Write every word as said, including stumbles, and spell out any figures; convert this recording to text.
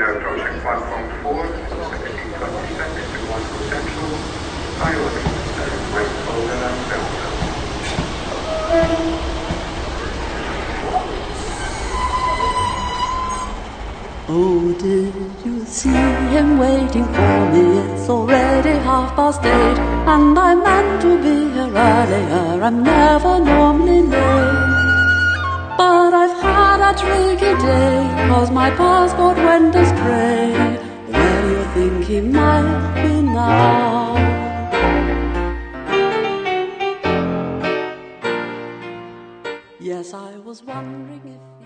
now approaching platform four, sixteen twenty-six to Glasgow Central, piloting down Wimbledon and Belfast. Oh, did you see him waiting for me? It's already half past eight, and I meant to be here earlier. I'm never normally late, but I've had a tricky day, 'cause my passport went astray. Where do you think he might be now? Yes, I was wondering if